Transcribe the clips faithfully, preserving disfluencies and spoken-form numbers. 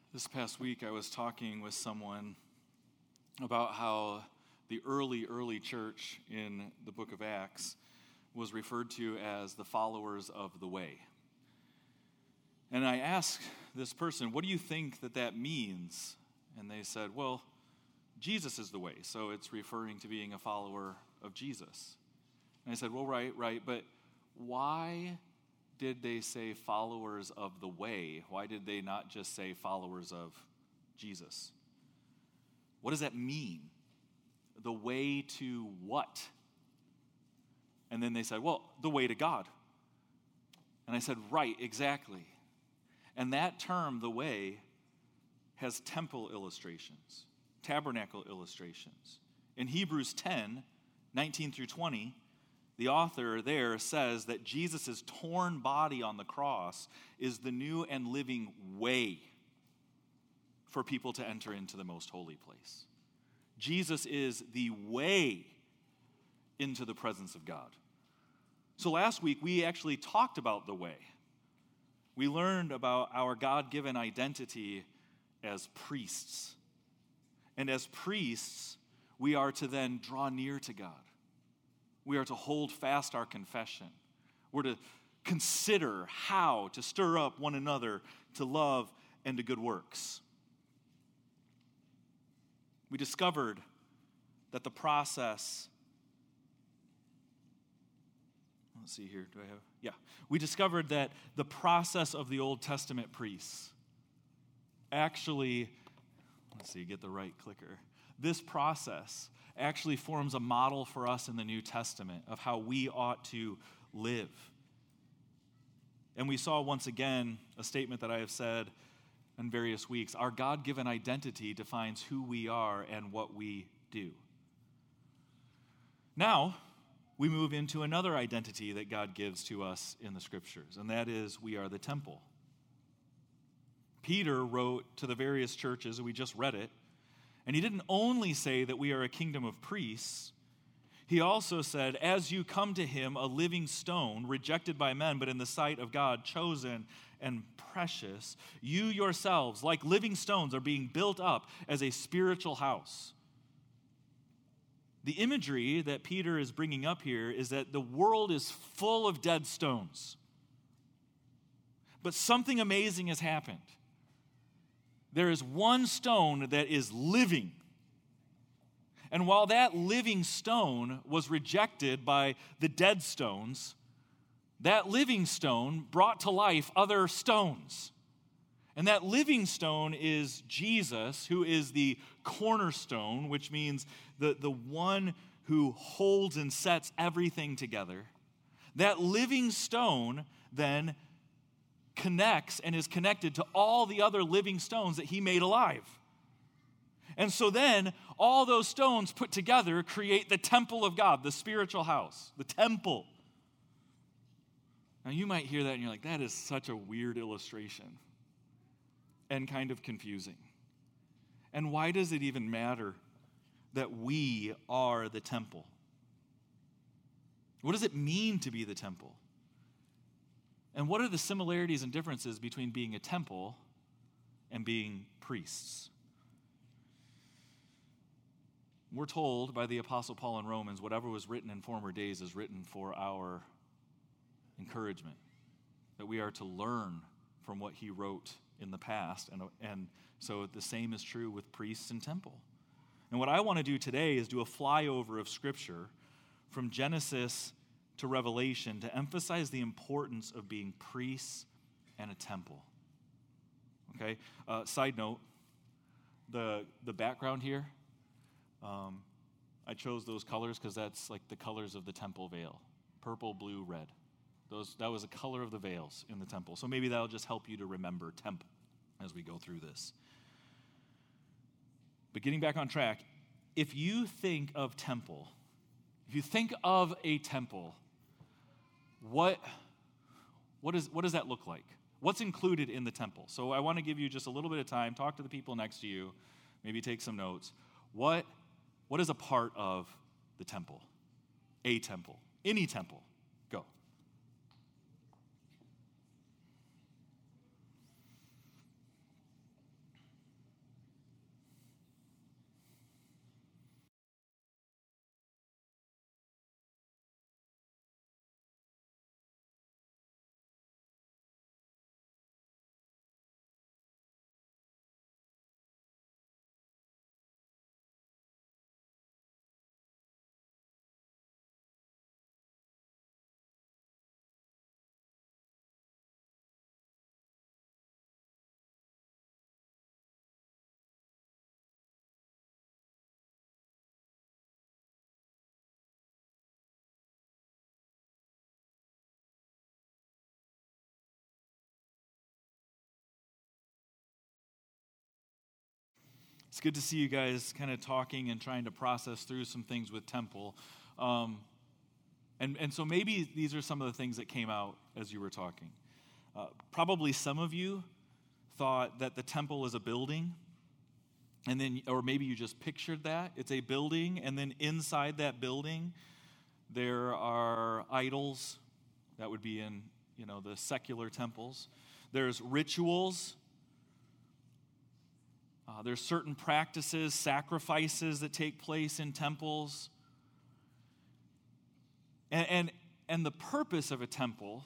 This past week, I was talking with someone about how the early, early church in the book of Acts was referred to as the followers of the way. And I asked this person, what do you think that that means? And they said, well, Jesus is the way, so it's referring to being a follower of Jesus. And I said, well, right, right, but why did they say followers of the way? Why did they not just say followers of Jesus? What does that mean? The way to what? And then they said, well, the way to God. And I said, right, exactly. And that term, the way, has temple illustrations, tabernacle illustrations. In Hebrews ten, nineteen through twenty, the author there says that Jesus' torn body on the cross is the new and living way for people to enter into the most holy place. Jesus is the way into the presence of God. So last week, we actually talked about the way. We learned about our God-given identity as priests. And as priests, we are to then draw near to God. We are to hold fast our confession. We're to consider how to stir up one another to love and to good works. We discovered that the process, let's see here, do I have, yeah. We discovered that the process of the Old Testament priests actually, let's see, get the right clicker. This process actually forms a model for us in the New Testament of how we ought to live. And we saw once again a statement that I have said in various weeks. Our God-given identity defines who we are and what we do. Now, we move into another identity that God gives to us in the Scriptures, and that is we are the temple. Peter wrote to the various churches, and we just read it, and he didn't only say that we are a kingdom of priests. He also said, as you come to him, a living stone, rejected by men, but in the sight of God, chosen and precious, you yourselves, like living stones, are being built up as a spiritual house. The imagery that Peter is bringing up here is that the world is full of dead stones. But something amazing has happened. There is one stone that is living. And while that living stone was rejected by the dead stones, that living stone brought to life other stones. And that living stone is Jesus, who is the cornerstone, which means the, the one who holds and sets everything together. That living stone then connects and is connected to all the other living stones that he made alive. And so then, all those stones put together create the temple of God, the spiritual house, the temple. Now, you might hear that and you're like, that is such a weird illustration and kind of confusing. And why does it even matter that we are the temple? What does it mean to be the temple? And what are the similarities and differences between being a temple and being priests? We're told by the Apostle Paul in Romans, whatever was written in former days is written for our encouragement, that we are to learn from what he wrote in the past. And, and so the same is true with priests and temple. And what I want to do today is do a flyover of Scripture from Genesis to Revelation to emphasize the importance of being priests and a temple. Okay? Uh, side note, the, the background here, um, I chose those colors because that's like the colors of the temple veil. Purple, blue, red. Those, that was the color of the veils in the temple. So maybe that'll just help you to remember temple as we go through this. But getting back on track, if you think of temple, if you think of a temple, what, what, is, what does that look like? What's included in the temple? So I want to give you just a little bit of time, talk to the people next to you, maybe take some notes. What, what is a part of the temple? A temple. Any temple. Go. It's good to see you guys kind of talking and trying to process through some things with temple. Um, and, and so maybe these are some of the things that came out as you were talking. Uh, probably some of you thought that the temple is a building, and then, or maybe you just pictured that. It's a building, and then inside that building, there are idols. That would be in, you know, the secular temples. There's rituals. Uh, there's certain practices, sacrifices that take place in temples. And, and, and the purpose of a temple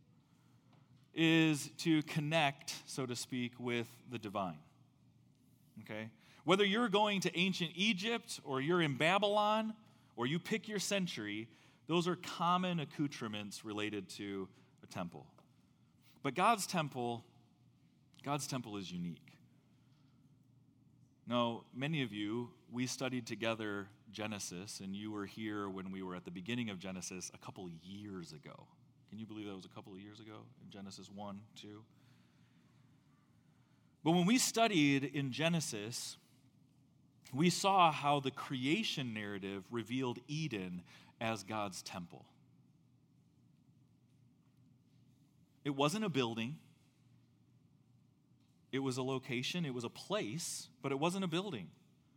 is to connect, so to speak, with the divine. Okay? Whether you're going to ancient Egypt or you're in Babylon or you pick your century, those are common accoutrements related to a temple. But God's temple, God's temple is unique. Now, many of you, we studied together Genesis, and you were here when we were at the beginning of Genesis a couple of years ago. Can you believe that was a couple of years ago in Genesis one, two? But when we studied in Genesis, we saw how the creation narrative revealed Eden as God's temple. It wasn't a building. It was a location, it was a place, but it wasn't a building.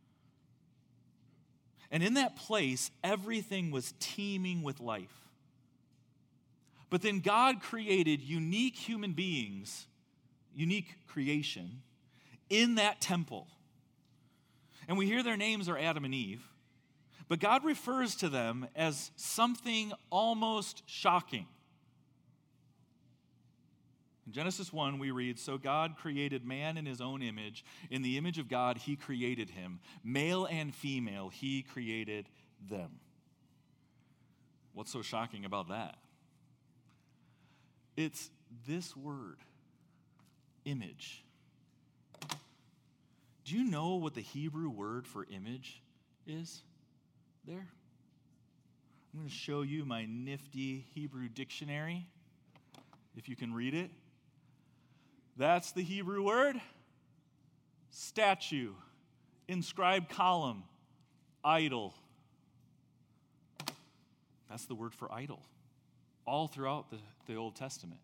And in that place, everything was teeming with life. But then God created unique human beings, unique creation, in that temple. And we hear their names are Adam and Eve, but God refers to them as something almost shocking. In Genesis one, we read, "So God created man in his own image. In the image of God, he created him. Male and female, he created them." What's so shocking about that? It's this word, image. Do you know what the Hebrew word for image is there? I'm going to show you my nifty Hebrew dictionary, if you can read it. That's the Hebrew word, statue, inscribed column, idol. That's the word for idol, all throughout the, the Old Testament.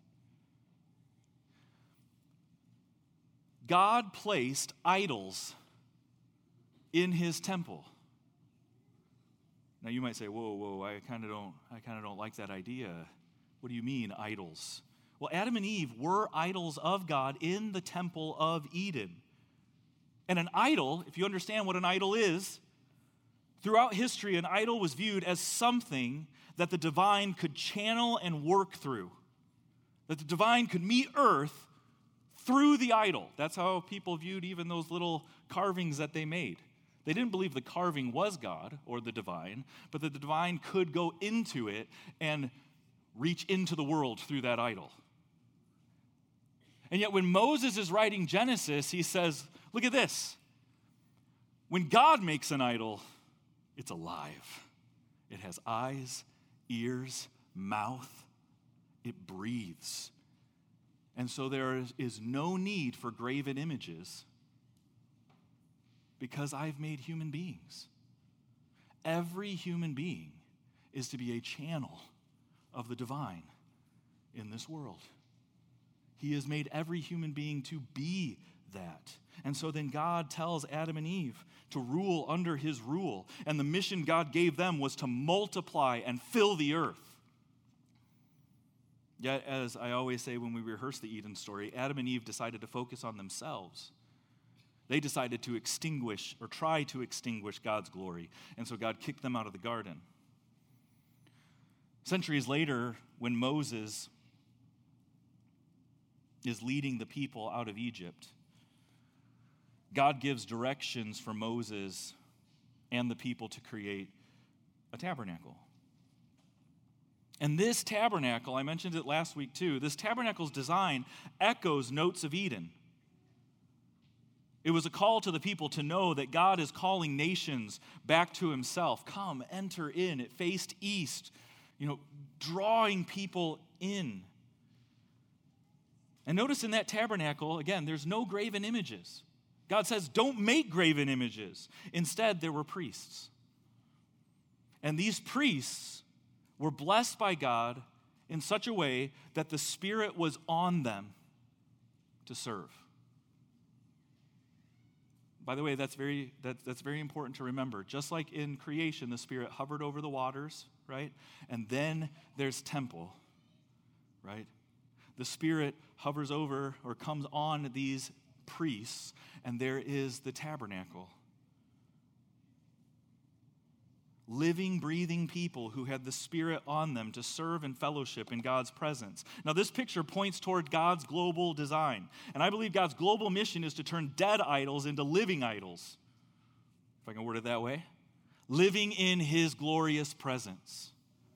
God placed idols in his temple. Now you might say, whoa, whoa, I kind of don't, I kind of don't like that idea. What do you mean, idols? Well, Adam and Eve were idols of God in the temple of Eden. And an idol, if you understand what an idol is, throughout history, an idol was viewed as something that the divine could channel and work through. That the divine could meet earth through the idol. That's how people viewed even those little carvings that they made. They didn't believe the carving was God or the divine, but that the divine could go into it and reach into the world through that idol. And yet when Moses is writing Genesis, he says, look at this. When God makes an idol, it's alive. It has eyes, ears, mouth. It breathes. And so there is no need for graven images because I've made human beings. Every human being is to be a channel of the divine in this world. He has made every human being to be that. And so then God tells Adam and Eve to rule under his rule. And the mission God gave them was to multiply and fill the earth. Yet, as I always say when we rehearse the Eden story, Adam and Eve decided to focus on themselves. They decided to extinguish or try to extinguish God's glory. And so God kicked them out of the garden. Centuries later, when Moses is leading the people out of Egypt, God gives directions for Moses and the people to create a tabernacle. And this tabernacle, I mentioned it last week too, this tabernacle's design echoes notes of Eden. It was a call to the people to know that God is calling nations back to himself. Come, enter in. It faced east, you know, drawing people in. And notice in that tabernacle, again, there's no graven images. God says, don't make graven images. Instead, there were priests. And these priests were blessed by God in such a way that the Spirit was on them to serve. By the way, that's very, that, that's very important to remember. Just like in creation, the Spirit hovered over the waters, right? And then there's temple, right? The Spirit hovers over or comes on these priests, and there is the tabernacle. Living, breathing people who had the Spirit on them to serve and fellowship in God's presence. Now, this picture points toward God's global design. And I believe God's global mission is to turn dead idols into living idols, if I can word it that way. Living in His glorious presence.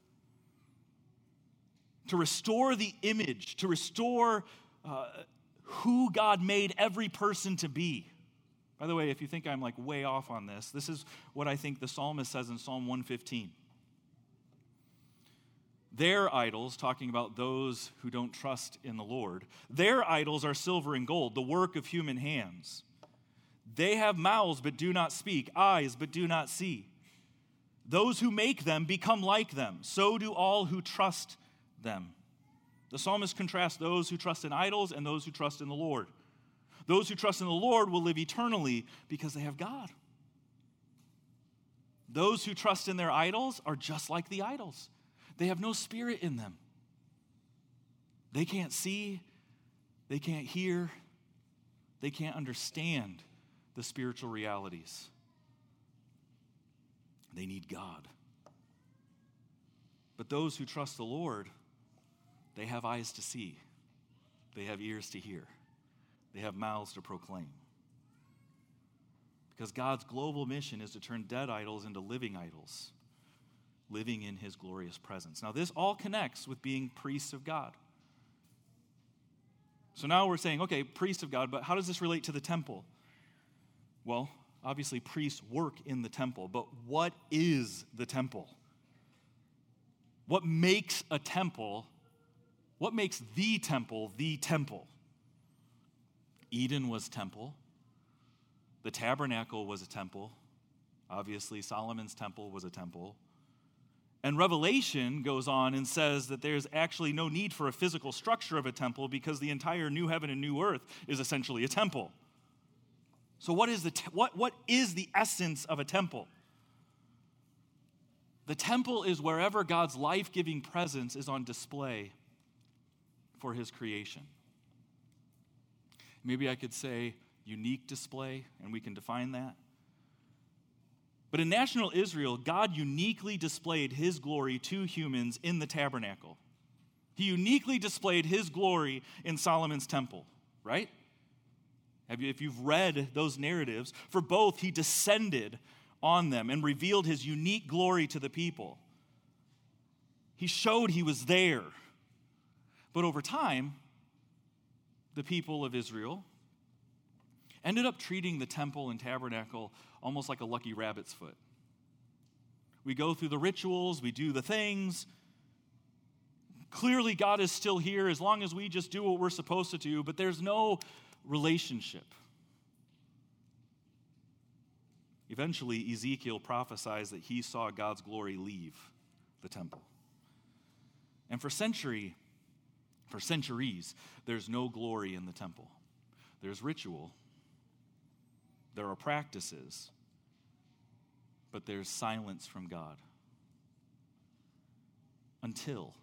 To restore the image, to restore uh, who God made every person to be. By the way, if you think I'm like way off on this, this is what I think the psalmist says in Psalm one fifteen. Their idols, talking about those who don't trust in the Lord, their idols are silver and gold, the work of human hands. They have mouths but do not speak, eyes but do not see. Those who make them become like them, so do all who trust them. The psalmist contrasts those who trust in idols and those who trust in the Lord. Those who trust in the Lord will live eternally because they have God. Those who trust in their idols are just like the idols. They have no spirit in them. They can't see, they can't hear, they can't understand the spiritual realities. They need God. But those who trust the Lord, they have eyes to see. They have ears to hear. They have mouths to proclaim. Because God's global mission is to turn dead idols into living idols, living in His glorious presence. Now, this all connects with being priests of God. So now we're saying, okay, priests of God, but how does this relate to the temple? Well, obviously, priests work in the temple, but what is the temple? What makes a temple, what makes the temple the temple? Eden was temple. The tabernacle was a temple. Obviously, Solomon's temple was a temple. And Revelation goes on and says that there's actually no need for a physical structure of a temple because the entire new heaven and new earth is essentially a temple. So what is the te- what, what is the essence of a temple? The temple is wherever God's life-giving presence is on display for His creation. Maybe I could say unique display, and we can define that. But in national Israel, God uniquely displayed His glory to humans in the tabernacle. He uniquely displayed His glory in Solomon's temple, right? Have you, if you've read those narratives, for both He descended on them and revealed His unique glory to the people. He showed He was there. But over time, the people of Israel ended up treating the temple and tabernacle almost like a lucky rabbit's foot. We go through the rituals, we do the things. Clearly, God is still here as long as we just do what we're supposed to do, but there's no relationship. Eventually, Ezekiel prophesies that he saw God's glory leave the temple. And for century, for centuries, there's no glory in the temple. There's ritual. There are practices. But there's silence from God. Until,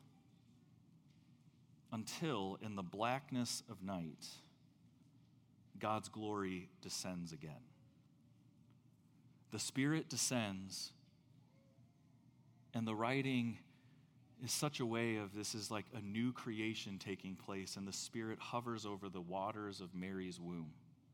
until in the blackness of night, God's glory descends again. The Spirit descends, and the writing is such a way of this is like a new creation taking place, and the Spirit hovers over the waters of Mary's womb.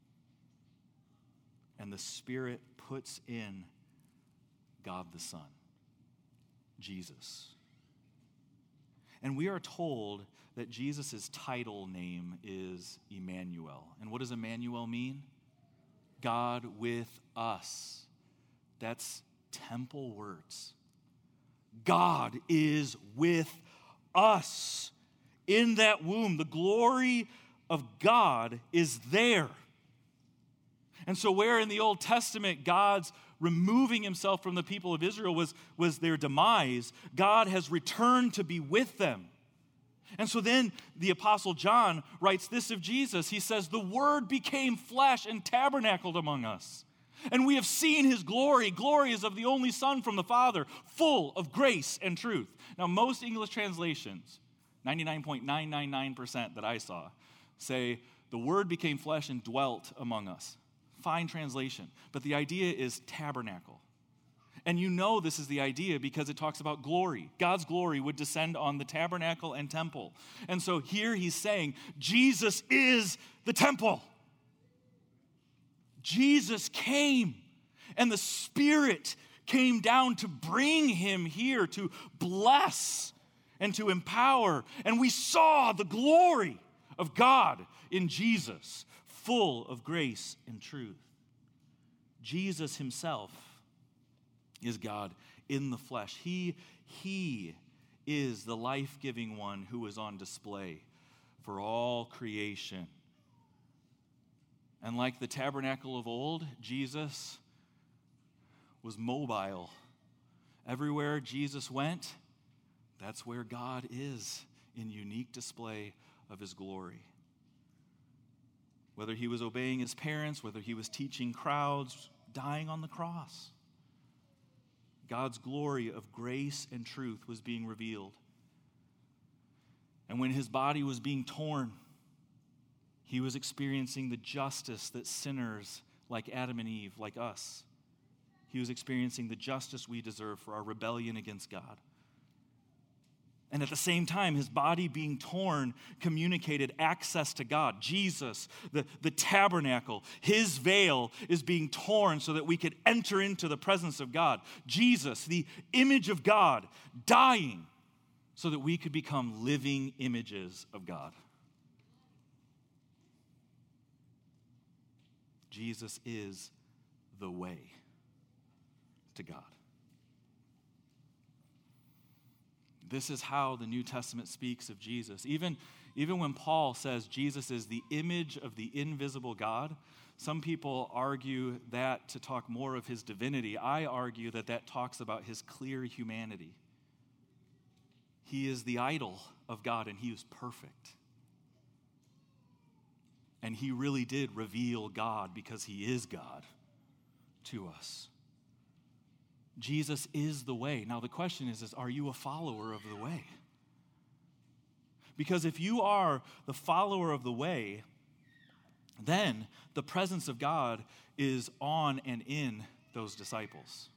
And the Spirit puts in God the Son, Jesus. And we are told that Jesus' title name is Emmanuel. And what does Emmanuel mean? God with us. That's temple words. God is with us. In that womb, the glory of God is there. And so where in the Old Testament God's removing himself from the people of Israel was, was their demise, God has returned to be with them. And so then the Apostle John writes this of Jesus. He says, the Word became flesh and tabernacled among us. And we have seen his glory. Glory is of the only Son from the Father, full of grace and truth. Now, most English translations, ninety-nine point nine nine nine percent that I saw, say, the Word became flesh and dwelt among us. Fine translation. But the idea is tabernacle. And you know this is the idea because it talks about glory. God's glory would descend on the tabernacle and temple. And so here he's saying, Jesus is the temple. Jesus came, and the Spirit came down to bring him here, to bless and to empower. And we saw the glory of God in Jesus, full of grace and truth. Jesus himself is God in the flesh. He, he is the life-giving one who is on display for all creation. And like the tabernacle of old, Jesus was mobile. Everywhere Jesus went, that's where God is in unique display of his glory. Whether he was obeying his parents, whether he was teaching crowds, dying on the cross, God's glory of grace and truth was being revealed. And when his body was being torn, he was experiencing the justice that sinners like Adam and Eve, like us, he was experiencing the justice we deserve for our rebellion against God. And at the same time, his body being torn communicated access to God. Jesus, the, the tabernacle, his veil is being torn so that we could enter into the presence of God. Jesus, the image of God, dying so that we could become living images of God. Jesus is the way to God. This is how the New Testament speaks of Jesus. Even, even when Paul says Jesus is the image of the invisible God, some people argue that to talk more of his divinity. I argue that that talks about his clear humanity. He is the idol of God, and he is perfect. And he really did reveal God because he is God to us. Jesus is the way. Now the question is, is, are you a follower of the way? Because if you are the follower of the way, then the presence of God is on and in those disciples.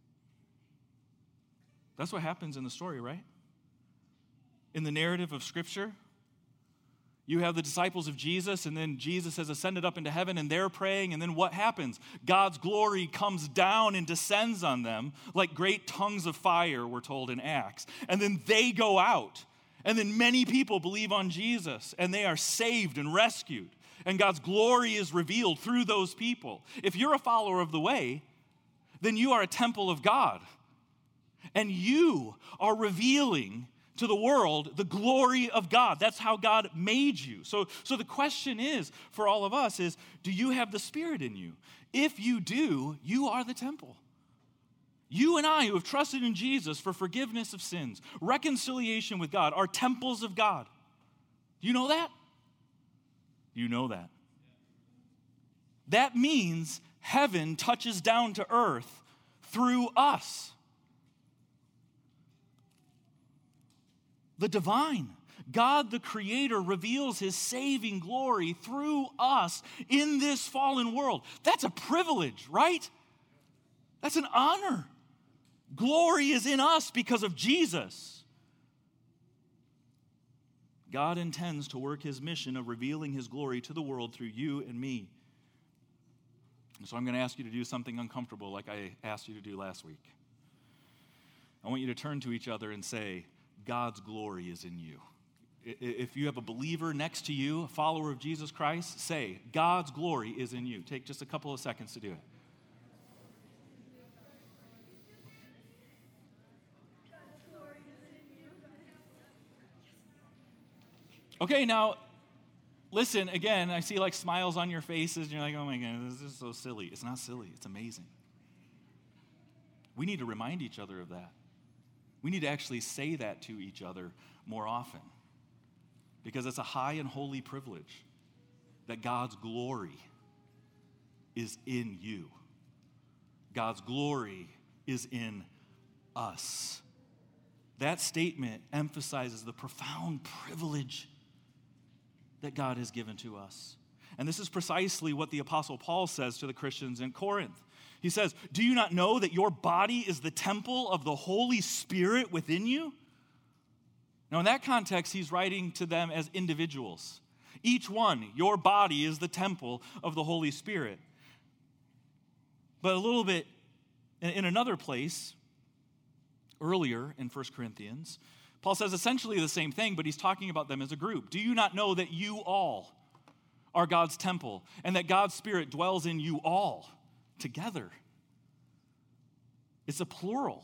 That's what happens in the story, right? In the narrative of Scripture, you have the disciples of Jesus, and then Jesus has ascended up into heaven, and they're praying, and then what happens? God's glory comes down and descends on them like great tongues of fire, we're told in Acts. And then they go out, and then many people believe on Jesus, and they are saved and rescued, and God's glory is revealed through those people. If you're a follower of the way, then you are a temple of God, and you are revealing to the world the glory of God. That's how God made you. So, so the question is, for all of us, is do you have the Spirit in you? If you do, you are the temple. You and I who have trusted in Jesus for forgiveness of sins, reconciliation with God, are temples of God. Do you know that? You know that. That means heaven touches down to earth through us. The divine, God the Creator, reveals his saving glory through us in this fallen world. That's a privilege, right? That's an honor. Glory is in us because of Jesus. God intends to work his mission of revealing his glory to the world through you and me. And so I'm going to ask you to do something uncomfortable like I asked you to do last week. I want you to turn to each other and say, God's glory is in you. If you have a believer next to you, a follower of Jesus Christ, say, God's glory is in you. Take just a couple of seconds to do it. Okay, now, listen, again, I see like smiles on your faces, and you're like, oh my God, this is so silly. It's not silly. It's amazing. We need to remind each other of that. We need to actually say that to each other more often, because it's a high and holy privilege that God's glory is in you. God's glory is in us. That statement emphasizes the profound privilege that God has given to us. And this is precisely what the Apostle Paul says to the Christians in Corinth. He says, do you not know that your body is the temple of the Holy Spirit within you? Now, in that context, he's writing to them as individuals. Each one, your body is the temple of the Holy Spirit. But a little bit in another place, earlier in First Corinthians, Paul says essentially the same thing, but he's talking about them as a group. Do you not know that you all are God's temple and that God's Spirit dwells in you all together? It's a plural.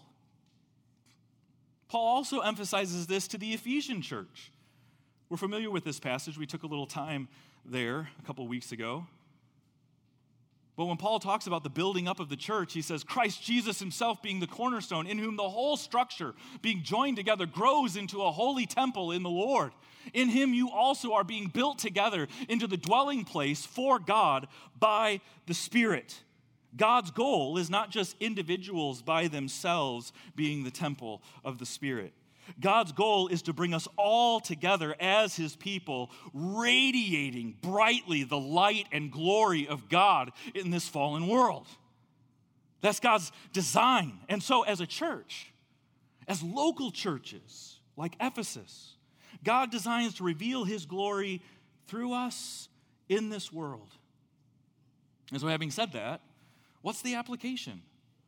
Paul also emphasizes this to the Ephesian church. We're familiar with this passage. We took a little time there a couple weeks ago. But when Paul talks about the building up of the church, he says, Christ Jesus himself being the cornerstone, in whom the whole structure, being joined together, grows into a holy temple in the Lord. In him you also are being built together into the dwelling place for God by the Spirit. God's goal is not just individuals by themselves being the temple of the Spirit. God's goal is to bring us all together as his people, radiating brightly the light and glory of God in this fallen world. That's God's design. And so as a church, as local churches like Ephesus, God designs to reveal his glory through us in this world. And so having said that, what's the application?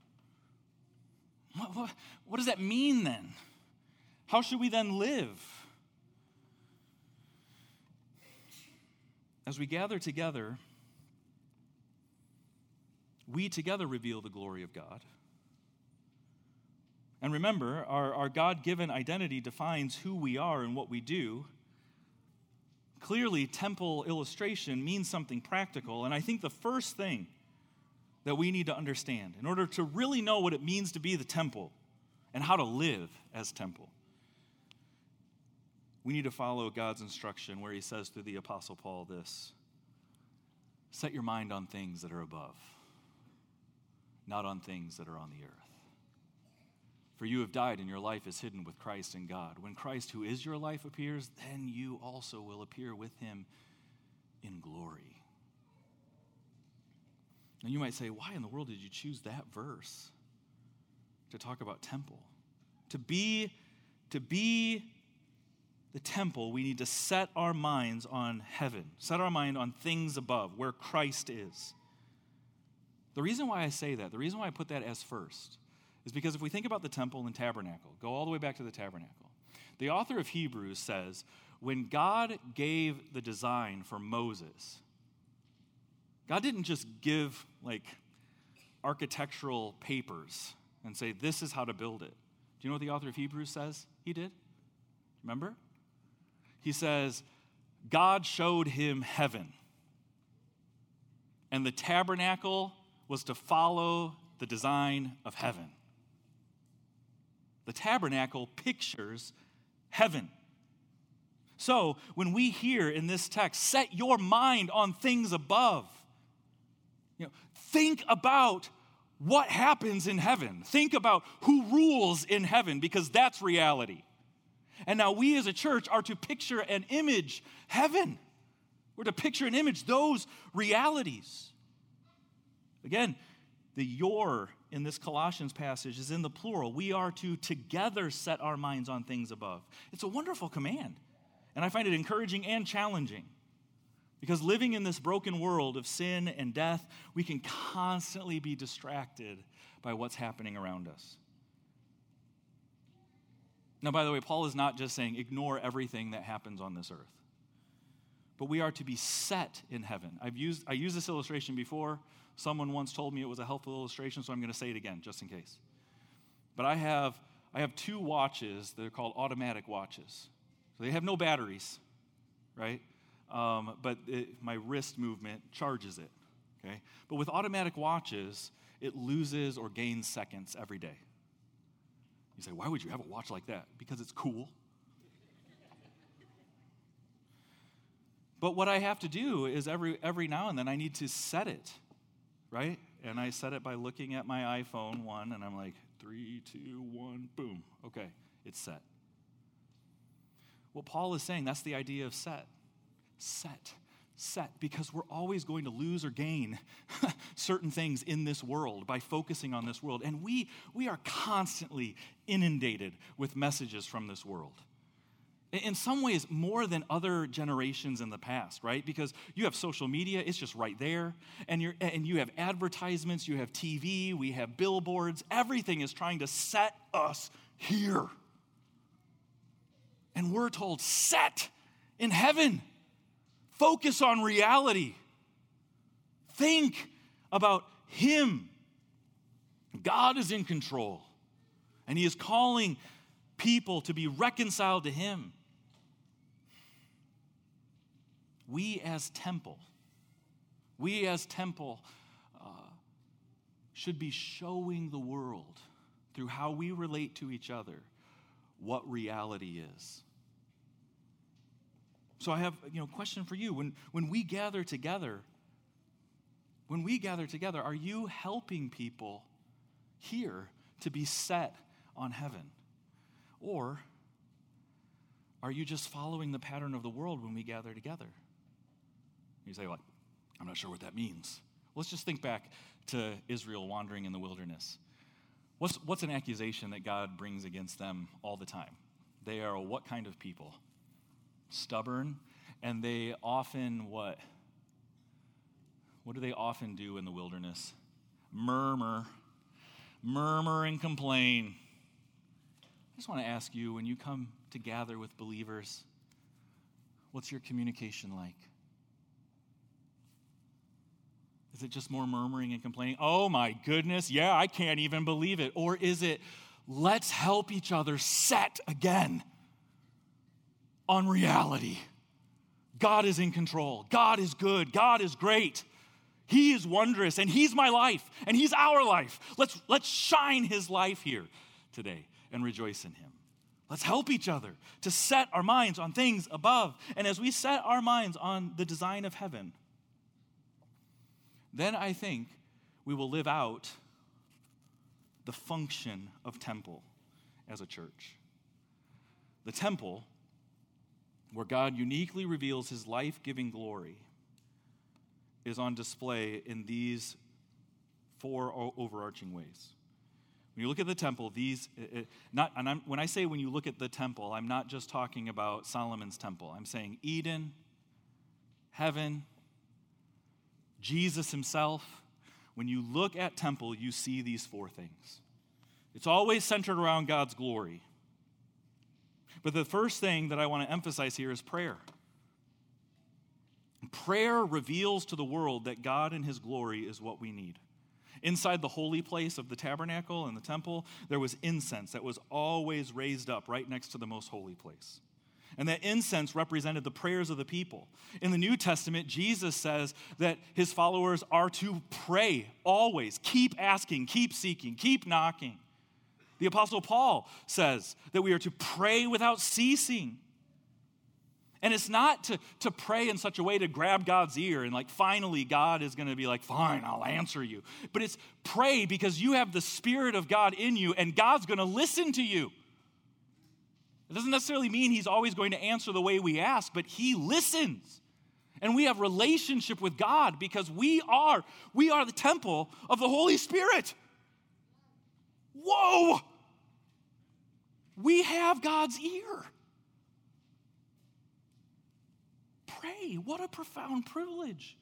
What, what, what does that mean then? How should we then live? As we gather together, we together reveal the glory of God. And remember, our, our God-given identity defines who we are and what we do. Clearly, temple illustration means something practical, and I think the first thing that we need to understand in order to really know what it means to be the temple and how to live as temple, we need to follow God's instruction where he says through the Apostle Paul this: set your mind on things that are above, not on things that are on the earth. For you have died and your life is hidden with Christ in God. When Christ, who is your life, appears, then you also will appear with him in glory. And you might say, why in the world did you choose that verse to talk about temple? To be, to be the temple, we need to set our minds on heaven, set our mind on things above, where Christ is. The reason why I say that, the reason why I put that as first, is because if we think about the temple and tabernacle, go all the way back to the tabernacle, the author of Hebrews says, when God gave the design for Moses, God didn't just give like architectural papers and say, this is how to build it. Do you know what the author of Hebrews says he did? Remember? He says, God showed him heaven, and the tabernacle was to follow the design of heaven. The tabernacle pictures heaven. So when we hear in this text, set your mind on things above, you know, think about what happens in heaven. Think about who rules in heaven, because that's reality. And now we as a church are to picture an image, heaven. We're to picture an image, those realities. Again, the your in this Colossians passage is in the plural. We are to together set our minds on things above. It's a wonderful command. And I find it encouraging and challenging. Because living in this broken world of sin and death, we can constantly be distracted by what's happening around us. Now, by the way, Paul is not just saying ignore everything that happens on this earth. But we are to be set in heaven. I've used, I used this illustration before. Someone once told me it was a helpful illustration, so I'm going to say it again, just in case. But I have, I have two watches that are called automatic watches. So they have no batteries, right? um, but it, my wrist movement charges it, okay? But with automatic watches, it loses or gains seconds every day. You say, why would you have a watch like that? Because it's cool. But what I have to do is every every now and then I need to set it, right? And I set it by looking at my iPhone one, and I'm like, three, two, one, boom. Okay, it's set. What Paul is saying, that's the idea of set. Set. Set. Because we're always going to lose or gain certain things in this world by focusing on this world. And we we are constantly inundated with messages from this world. In some ways, more than other generations in the past, right? Because you have social media, it's just right there. And, you're, and you have advertisements, you have T V, we have billboards. Everything is trying to set us here. And we're told, set in heaven. Focus on reality. Think about Him. God is in control. And He is calling people to be reconciled to Him. We as temple, we as temple uh, should be showing the world through how we relate to each other what reality is. So I have, you know, a question for you. When, when we gather together, when we gather together, are you helping people here to be set on heaven? Or are you just following the pattern of the world when we gather together? You say, well, I'm not sure what that means. Let's just think back to Israel wandering in the wilderness. What's, what's an accusation that God brings against them all the time? They are what kind of people? Stubborn, and they often what? What do they often do in the wilderness? Murmur. Murmur and complain. I just want to ask you, when you come to gather with believers, what's your communication like? Is it just more murmuring and complaining? Oh my goodness, yeah, I can't even believe it. Or is it, let's help each other set again on reality? God is in control. God is good. God is great. He is wondrous, and He's my life, and He's our life. Let's, let's shine His life here today and rejoice in Him. Let's help each other to set our minds on things above. And as we set our minds on the design of heaven, then I think we will live out the function of temple as a church. The temple, where God uniquely reveals His life-giving glory, is on display in these four overarching ways. When you look at the temple, these, it, not, and I'm, when I say when you look at the temple, I'm not just talking about Solomon's temple. I'm saying Eden, heaven, Jesus Himself. When you look at temple, you see these four things. It's always centered around God's glory. But the first thing that I want to emphasize here is prayer. Prayer reveals to the world that God and His glory is what we need. Inside the holy place of the tabernacle and the temple, there was incense that was always raised up right next to the most holy place. And that incense represented the prayers of the people. In the New Testament, Jesus says that His followers are to pray always. Keep asking, keep seeking, keep knocking. The Apostle Paul says that we are to pray without ceasing. And it's not to, to pray in such a way to grab God's ear and like finally God is going to be like, fine, I'll answer you. But it's pray because you have the Spirit of God in you and God's going to listen to you. It doesn't necessarily mean He's always going to answer the way we ask, but He listens. And we have relationship with God because we are, we are the temple of the Holy Spirit. Whoa! We have God's ear. Pray. What a profound privilege.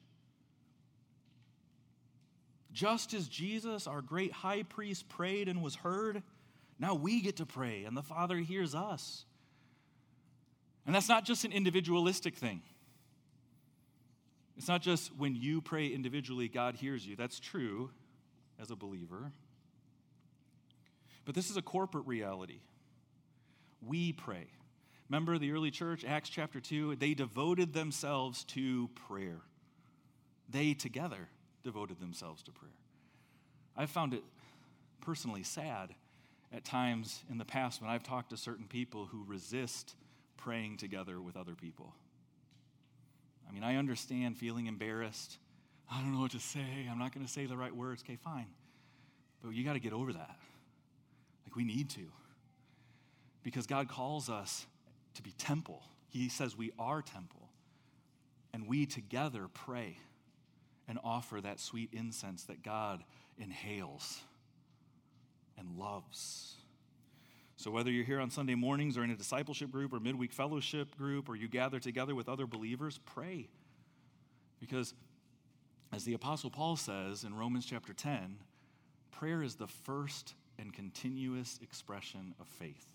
Just as Jesus, our great high priest, prayed and was heard, now we get to pray, and the Father hears us. And that's not just an individualistic thing. It's not just when you pray individually, God hears you. That's true as a believer. But this is a corporate reality. We pray. Remember the early church, Acts chapter two? They devoted themselves to prayer. They together devoted themselves to prayer. I've found it personally sad at times in the past when I've talked to certain people who resist praying together with other people. I mean, I understand feeling embarrassed. I don't know what to say. I'm not going to say the right words. Okay, fine. But you got to get over that. Like, we need to. Because God calls us to be temple. He says we are temple. And we together pray and offer that sweet incense that God inhales and loves. So whether you're here on Sunday mornings or in a discipleship group or midweek fellowship group, or you gather together with other believers, pray. Because as the Apostle Paul says in Romans chapter ten, prayer is the first and continuous expression of faith.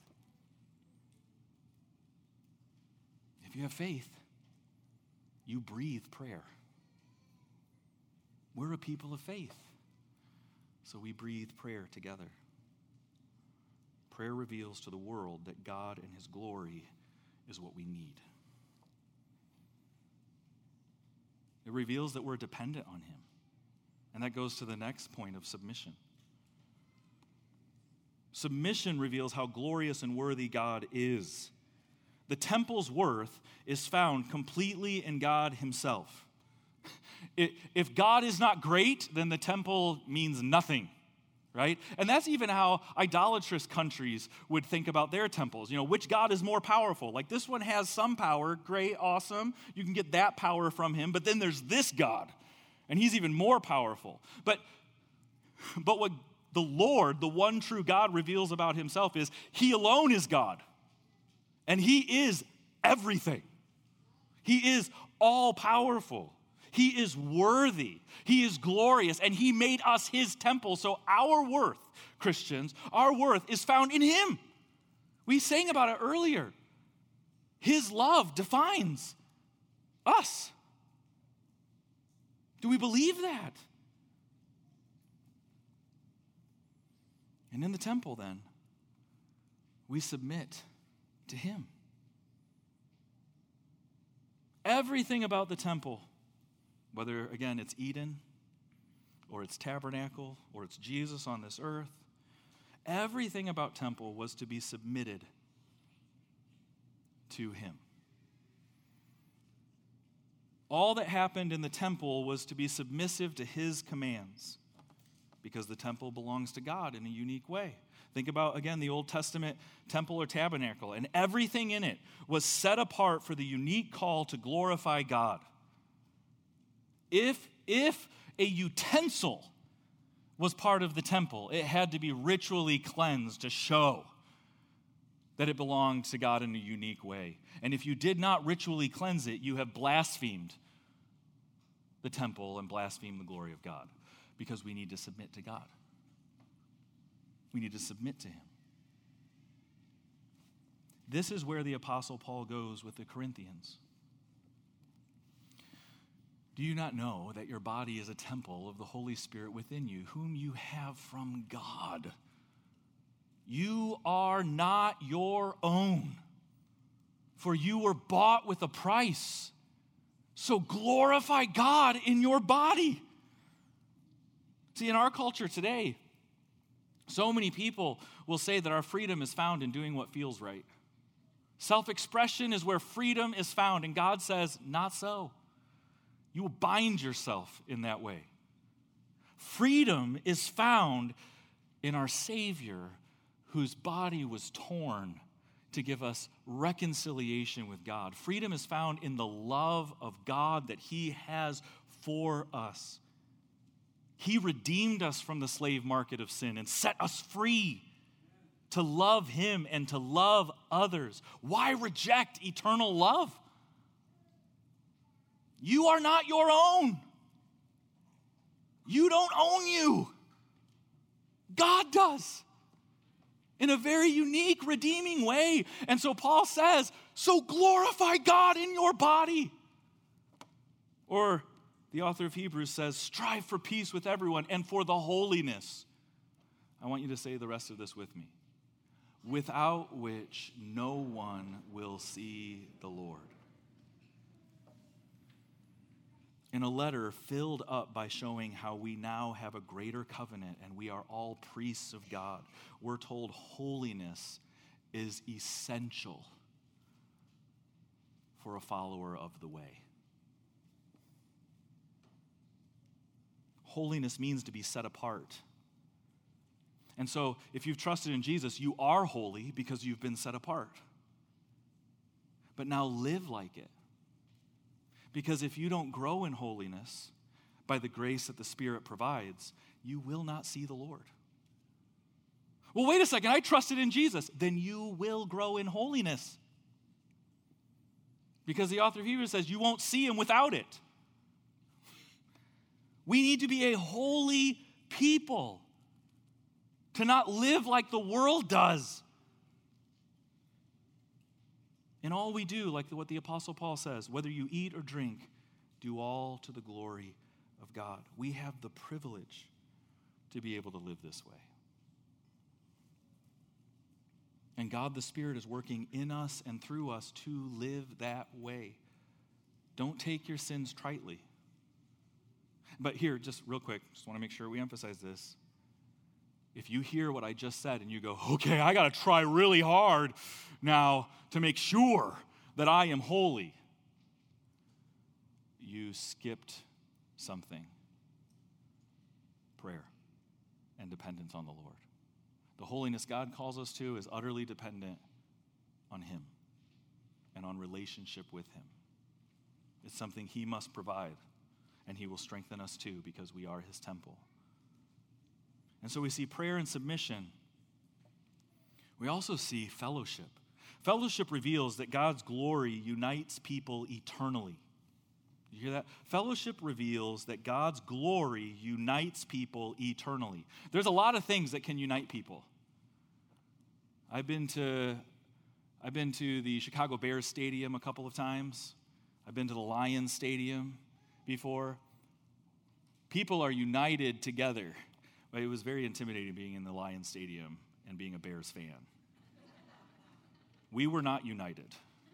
If you have faith, you breathe prayer. We're a people of faith, so we breathe prayer together. Prayer reveals to the world that God and his glory is what we need. It reveals that we're dependent on him. And that goes to the next point of submission. Submission reveals how glorious and worthy God is. The temple's worth is found completely in God himself. If God is not great, then the temple means nothing, right? And that's even how idolatrous countries would think about their temples. You know, which God is more powerful? Like, this one has some power, great, awesome. You can get that power from him. But then there's this God, and he's even more powerful. But, but what the Lord, the one true God, reveals about himself is he alone is God. And he is everything. He is all-powerful. He is worthy. He is glorious. And he made us his temple. So our worth, Christians, our worth is found in him. We sang about it earlier. His love defines us. Do we believe that? And in the temple, then, we submit to him. Everything about the temple, whether, again, it's Eden, or it's tabernacle, or it's Jesus on this earth, everything about temple was to be submitted to him. All that happened in the temple was to be submissive to his commands, because the temple belongs to God in a unique way. Think about, again, the Old Testament temple or tabernacle, and everything in it was set apart for the unique call to glorify God. If, if a utensil was part of the temple, it had to be ritually cleansed to show that it belonged to God in a unique way. And if you did not ritually cleanse it, you have blasphemed the temple and blasphemed the glory of God, because we need to submit to God. We need to submit to him. This is where the Apostle Paul goes with the Corinthians. Do you not know that your body is a temple of the Holy Spirit within you, whom you have from God? You are not your own, for you were bought with a price. So glorify God in your body. See, in our culture today, so many people will say that our freedom is found in doing what feels right. Self-expression is where freedom is found, and God says, not so. You will bind yourself in that way. Freedom is found in our Savior, whose body was torn to give us reconciliation with God. Freedom is found in the love of God that he has for us. He redeemed us from the slave market of sin and set us free to love him and to love others. Why reject eternal love? You are not your own. You don't own you. God does, in a very unique, redeeming way. And so Paul says, so glorify God in your body. Or the author of Hebrews says, strive for peace with everyone and for the holiness. I want you to say the rest of this with me. without which no one will see the Lord. In a letter filled up by showing how we now have a greater covenant and we are all priests of God, we're told holiness is essential for a follower of the way. Holiness means to be set apart. And so, if you've trusted in Jesus, you are holy because you've been set apart. But now live like it. Because if you don't grow in holiness by the grace that the Spirit provides, you will not see the Lord. Well, wait a second, I trusted in Jesus. Then you will grow in holiness. Because the author of Hebrews says you won't see him without it. We need to be a holy people, to not live like the world does. In all we do, like what the Apostle Paul says, whether you eat or drink, do all to the glory of God. We have the privilege to be able to live this way. And God the Spirit is working in us and through us to live that way. Don't take your sins tritely. But here, just real quick, just want to make sure we emphasize this. If you hear what I just said and you go, okay, I got to try really hard now to make sure that I am holy, you skipped something. Prayer and dependence on the Lord. The holiness God calls us to is utterly dependent on Him and on relationship with Him. It's something He must provide, and He will strengthen us too because we are His temple. And so we see prayer and submission. We also see fellowship. Fellowship reveals that God's glory unites people eternally. You hear that? Fellowship reveals that God's glory unites people eternally. There's a lot of things that can unite people. I've been to, I've been to the Chicago Bears Stadium a couple of times. I've been to the Lions Stadium before. People are united together. But it was very intimidating being in the Lions Stadium and being a Bears fan. We were not united.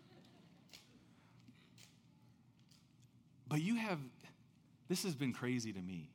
But you have, this has been crazy to me.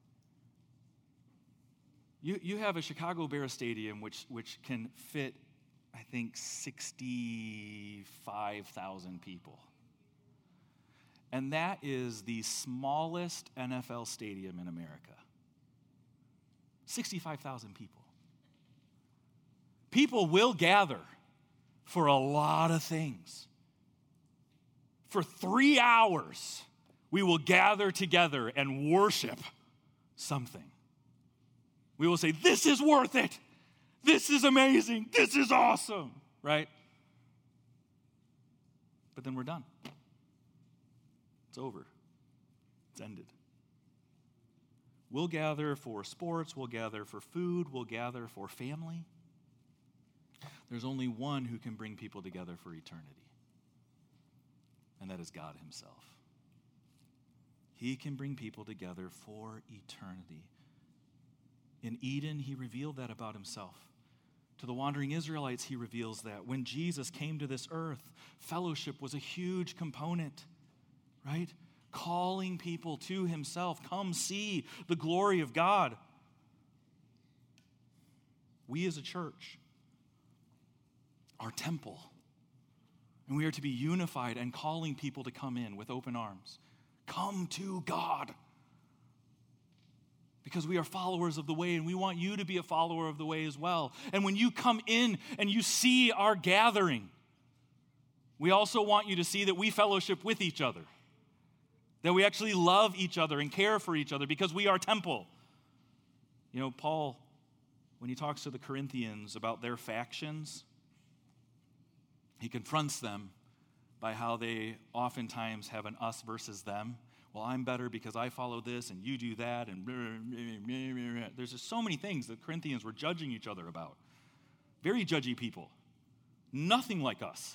You you have a Chicago Bears Stadium which, which can fit, I think, sixty-five thousand people. And that is the smallest N F L stadium in America. sixty-five thousand people. People will gather for a lot of things. For three hours, we will gather together and worship something. We will say, this is worth it. This is amazing. This is awesome, right? But then we're done. It's over. It's ended. We'll gather for sports, we'll gather for food, we'll gather for family. There's only one who can bring people together for eternity, and that is God Himself. He can bring people together for eternity. In Eden, He revealed that about Himself. To the wandering Israelites, He reveals that. When Jesus came to this earth, fellowship was a huge component, right? Calling people to Himself. Come see the glory of God. We as a church are temple. And we are to be unified and calling people to come in with open arms. Come to God. Because we are followers of the way, and we want you to be a follower of the way as well. And when you come in and you see our gathering, we also want you to see that we fellowship with each other. That we actually love each other and care for each other because we are temple. You know, Paul, when he talks to the Corinthians about their factions, he confronts them by how they oftentimes have an us versus them. Well, I'm better because I follow this and you do that. And there's just so many things that Corinthians were judging each other about. Very judgy people. Nothing like us.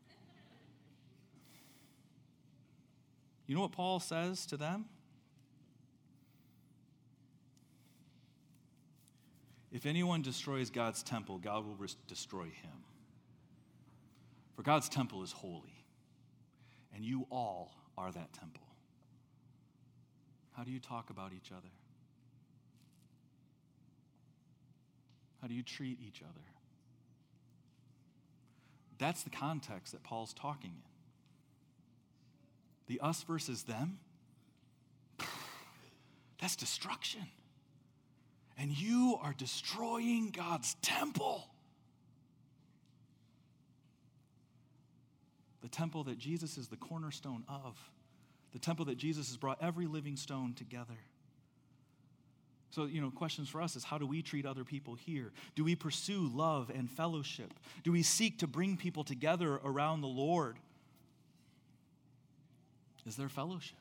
You know what Paul says to them? If anyone destroys God's temple, God will res- destroy him. For God's temple is holy, and you all are that temple. How do you talk about each other? How do you treat each other? That's the context that Paul's talking in. The us versus them, that's destruction. And you are destroying God's temple. The temple that Jesus is the cornerstone of. The temple that Jesus has brought every living stone together. So, you know, questions for us is, how do we treat other people here? Do we pursue love and fellowship? Do we seek to bring people together around the Lord? Is there fellowship?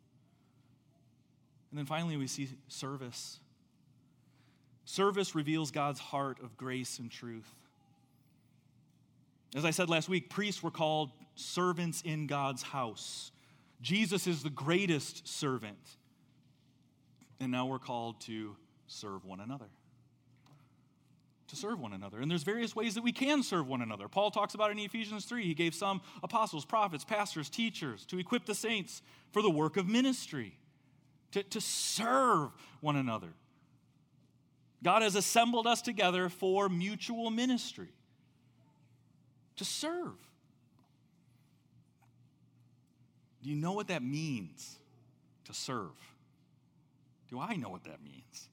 And then finally, we see service. Service reveals God's heart of grace and truth. As I said last week, priests were called servants in God's house. Jesus is the greatest servant. And now we're called to serve one another. To serve one another. And there's various ways that we can serve one another. Paul talks about it in Ephesians three. He gave some apostles, prophets, pastors, teachers to equip the saints for the work of ministry. To, to serve one another. God has assembled us together for mutual ministry. To serve. Do you know what that means? To serve. Do I know what that means?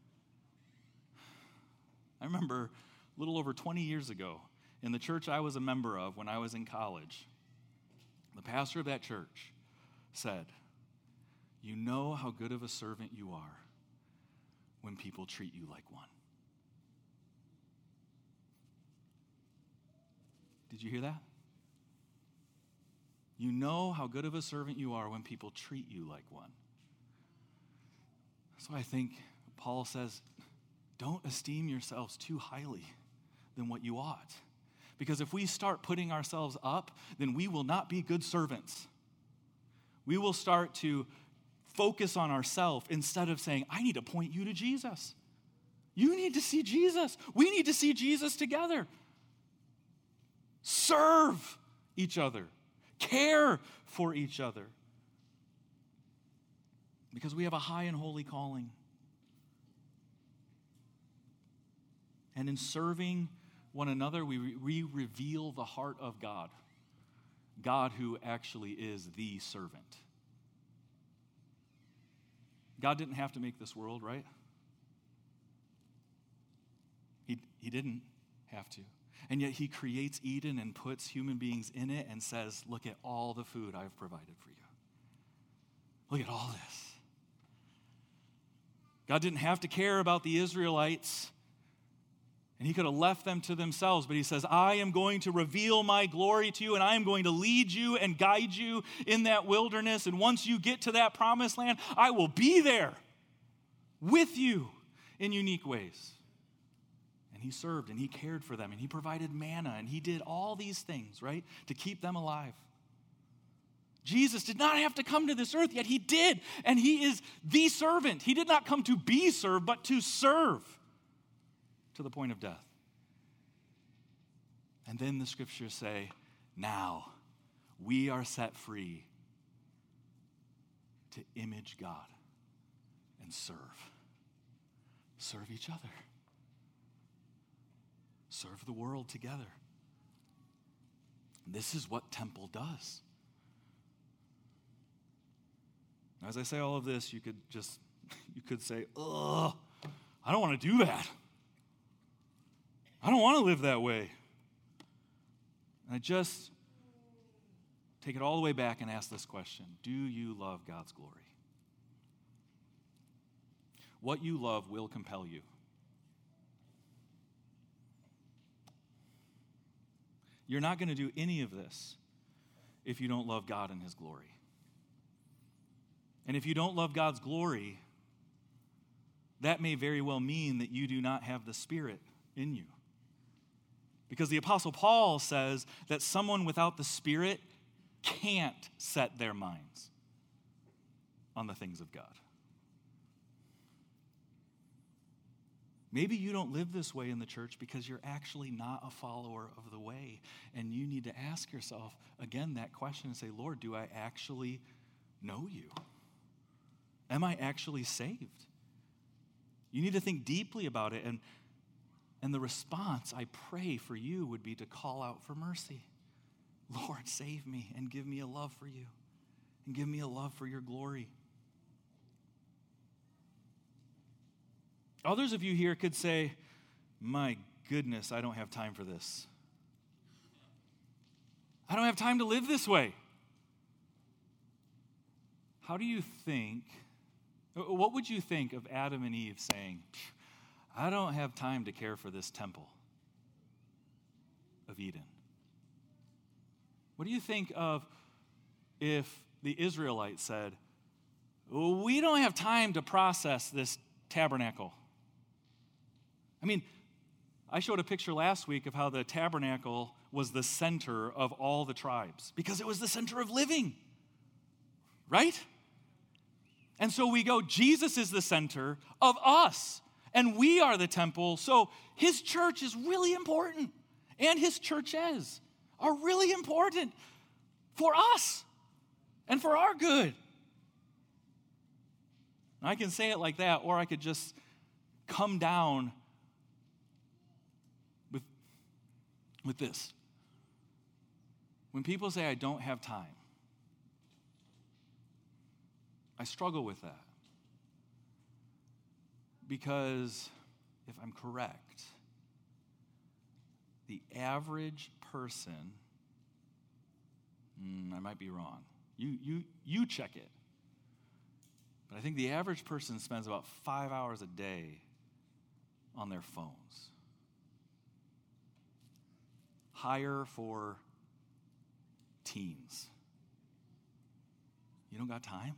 I remember a little over twenty years ago, in the church I was a member of when I was in college, the pastor of that church said, "You know how good of a servant you are when people treat you like one." Did you hear that? You know how good of a servant you are when people treat you like one. So I think Paul says, don't esteem yourselves too highly than what you ought. Because if we start putting ourselves up, then we will not be good servants. We will start to focus on ourselves instead of saying, I need to point you to Jesus. You need to see Jesus. We need to see Jesus together. Serve each other. Care for each other. Because we have a high and holy calling. And in serving one another, we, re- we reveal the heart of God. God who actually is the servant. God didn't have to make this world, right? He, he didn't have to. And yet he creates Eden and puts human beings in it and says, look at all the food I've provided for you. Look at all this. God didn't have to care about the Israelites, and he could have left them to themselves, but he says, I am going to reveal my glory to you, and I am going to lead you and guide you in that wilderness, and once you get to that promised land, I will be there with you in unique ways. And he served, and he cared for them, and he provided manna, and he did all these things, right, to keep them alive. Jesus did not have to come to this earth, yet he did, and he is the servant. He did not come to be served, but to serve to the point of death. And then the scriptures say, now we are set free to image God and serve. Serve each other. Serve the world together. This is what temple does. As I say all of this, you could just, you could say, ugh, I don't want to do that. I don't want to live that way. And I just take it all the way back and ask this question. Do you love God's glory? What you love will compel you. You're not going to do any of this if you don't love God and his glory. And if you don't love God's glory, that may very well mean that you do not have the Spirit in you. Because the Apostle Paul says that someone without the Spirit can't set their minds on the things of God. Maybe you don't live this way in the church because you're actually not a follower of the way. And you need to ask yourself, again, that question and say, Lord, do I actually know you? Am I actually saved? You need to think deeply about it. And, and the response, I pray for you, would be to call out for mercy. Lord, save me and give me a love for you. And give me a love for your glory. Others of you here could say, my goodness, I don't have time for this. I don't have time to live this way. How do you think, what would you think of Adam and Eve saying, I don't have time to care for this temple of Eden? What do you think of if the Israelites said, we don't have time to process this tabernacle? I mean, I showed a picture last week of how the tabernacle was the center of all the tribes because it was the center of living, right? And so we go, Jesus is the center of us, and we are the temple, so his church is really important, and his churches are really important for us and for our good. I can say it like that, or I could just come down with, with this. When people say I don't have time, I struggle with that. Because if I'm correct, the average person, mm, I might be wrong. You, you, you check it. But I think the average person spends about five hours a day on their phones. Higher for teens. You don't got time?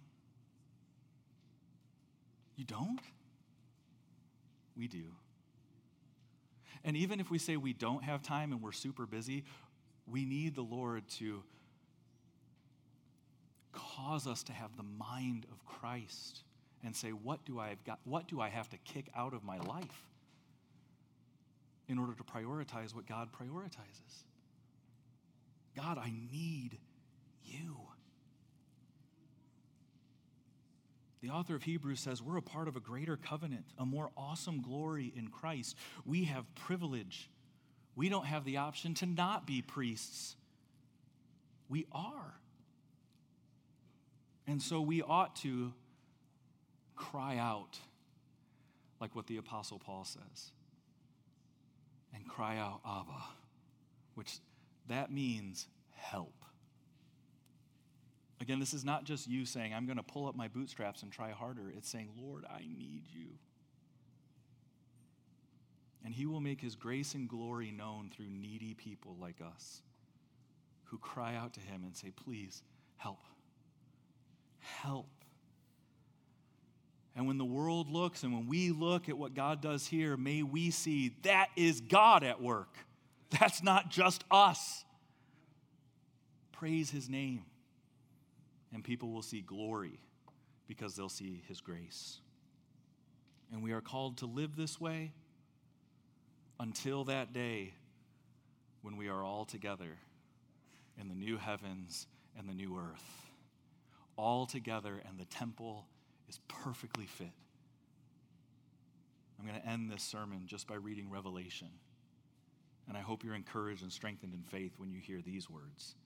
You don't? We do. And even if we say we don't have time and we're super busy, we need the Lord to cause us to have the mind of Christ and say, what do I have got, what do I have to kick out of my life in order to prioritize what God prioritizes? God, I need you. The author of Hebrews says we're a part of a greater covenant, a more awesome glory in Christ. We have privilege. We don't have the option to not be priests. We are. And so we ought to cry out like what the Apostle Paul says. And cry out, Abba, which that means help. Again, this is not just you saying, I'm going to pull up my bootstraps and try harder. It's saying, Lord, I need you. And he will make his grace and glory known through needy people like us who cry out to him and say, please, help. Help. And when the world looks and when we look at what God does here, may we see that is God at work. That's not just us. Praise his name. And people will see glory because they'll see his grace. And we are called to live this way until that day when we are all together in the new heavens and the new earth. All together, and the temple is perfectly fit. I'm going to end this sermon just by reading Revelation. And I hope you're encouraged and strengthened in faith when you hear these words.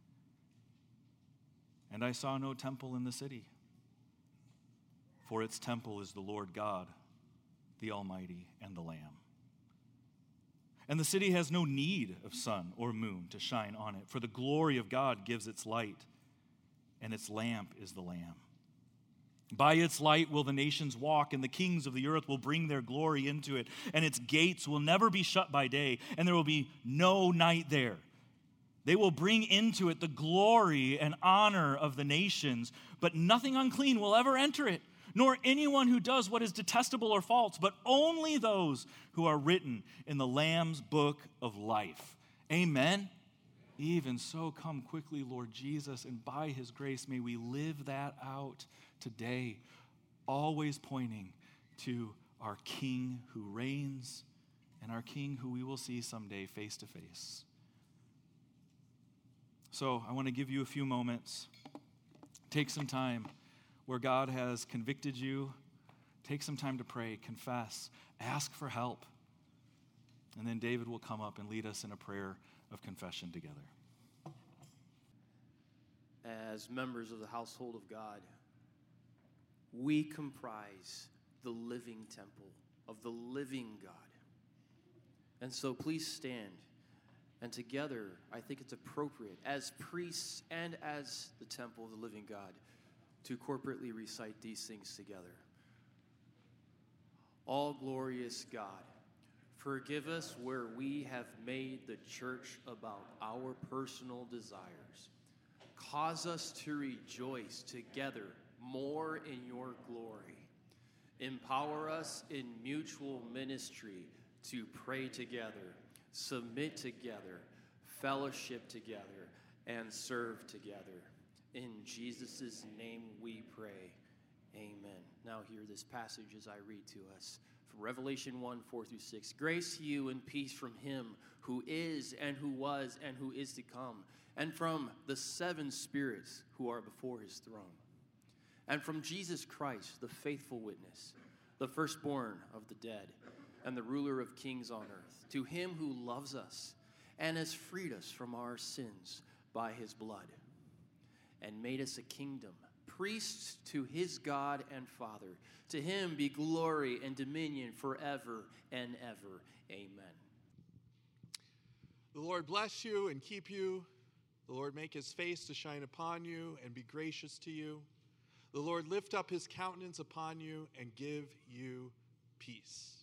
And I saw no temple in the city, for its temple is the Lord God, the Almighty, and the Lamb. And the city has no need of sun or moon to shine on it, for the glory of God gives its light, and its lamp is the Lamb. By its light will the nations walk, and the kings of the earth will bring their glory into it, and its gates will never be shut by day, and there will be no night there. They will bring into it the glory and honor of the nations, but nothing unclean will ever enter it, nor anyone who does what is detestable or false, but only those who are written in the Lamb's book of life. Amen. Even so, come quickly, Lord Jesus, and by his grace may we live that out today, always pointing to our King who reigns, and our King who we will see someday face to face. So I want to give you a few moments. Take some time where God has convicted you. Take some time to pray, confess, ask for help. And then David will come up and lead us in a prayer of confession together. As members of the household of God, we comprise the living temple of the living God. And so please stand. And together, I think it's appropriate, as priests and as the temple of the living God, to corporately recite these things together. All glorious God, forgive us where we have made the church about our personal desires. Cause us to rejoice together more in your glory. Empower us in mutual ministry to pray together, submit together, fellowship together, and serve together. In Jesus' name we pray. Amen. Now hear this passage as I read to us from Revelation one, four through six. Grace to you and peace from him who is and who was and who is to come, and from the seven spirits who are before his throne, and from Jesus Christ, the faithful witness, the firstborn of the dead, and the ruler of kings on earth, to him who loves us and has freed us from our sins by his blood, and made us a kingdom, priests to his God and Father. To him be glory and dominion forever and ever. Amen. The Lord bless you and keep you. The Lord make his face to shine upon you and be gracious to you. The Lord lift up his countenance upon you and give you peace.